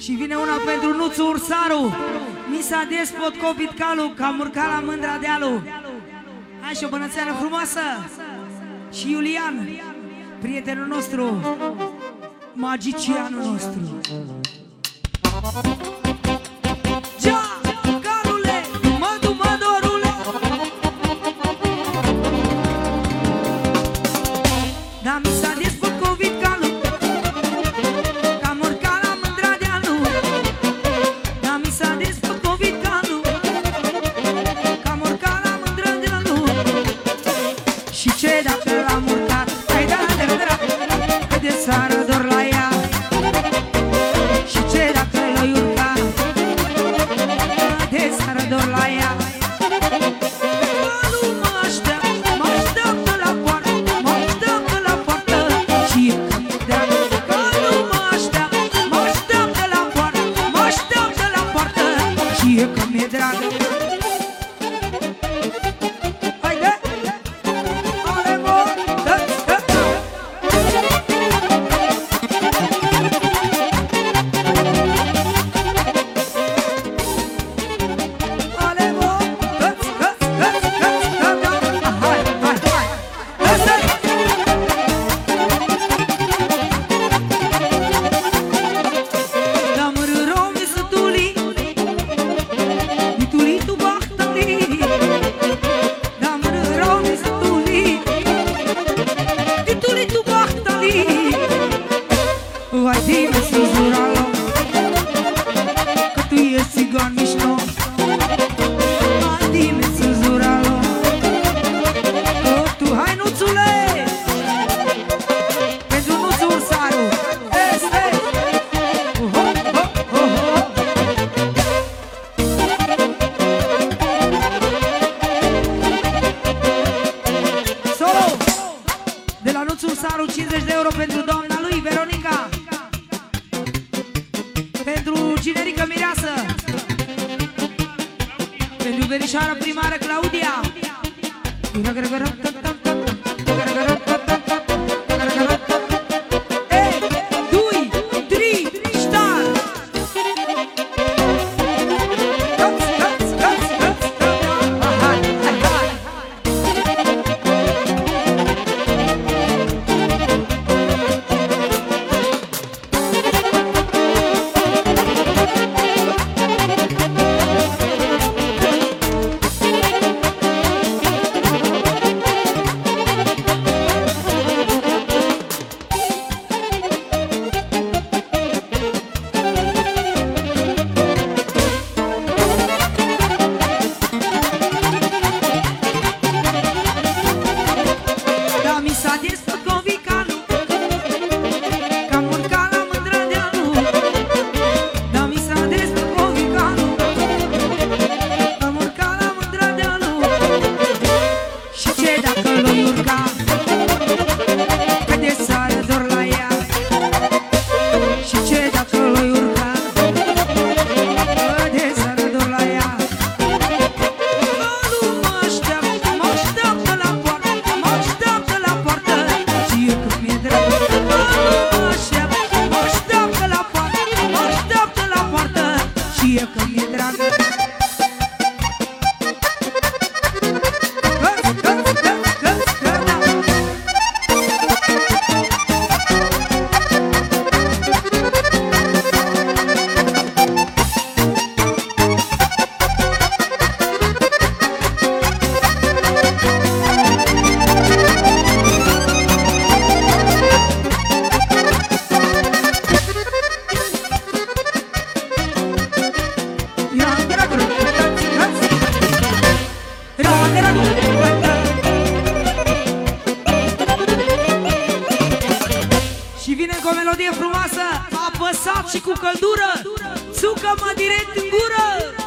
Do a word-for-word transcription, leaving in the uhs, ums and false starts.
Și vine una pentru Nuțu Ursaru, Misa Despot, Copit Calu, că am urcat la Mândra Dealu. Hai și o bănățeană frumoasă. Și Iulian, prietenul nostru, magicianul nostru. Gia, calule, dumă, dumă, dorule. Da, Misa Despot, Copit Calu, ce dacă l-am urcat, hai da, da, da, da, haide sară dor la ea. Și ce dacă l-ai urcat, haide sară dor la ea. Nu mă aștept, mă așteaptă la poartă, mă așteaptă la poartă. Și e că mi-e dragă, că nu mă aștept, mă așteaptă la poartă, mă așteaptă la poartă. Și e că mi-e dragă. Vai dime să zuralo, că tu ești țigan mișto. Vai dime să zuralo, că tu, hai Nuțule, pentru Nuțu Ursaru. Este oh, oh, oh, oh. Solo de la Nuțu Ursaru, cincizeci de euro pentru doamna lui Veronica, pentru Ginerică Mireasă, pentru verișoara primară Claudia. Ei, doi, trei, star! Hai, hai, hai! Și vine cu o melodie frumoasă, apăsat și cu căldură, țucă-mă direct în gură.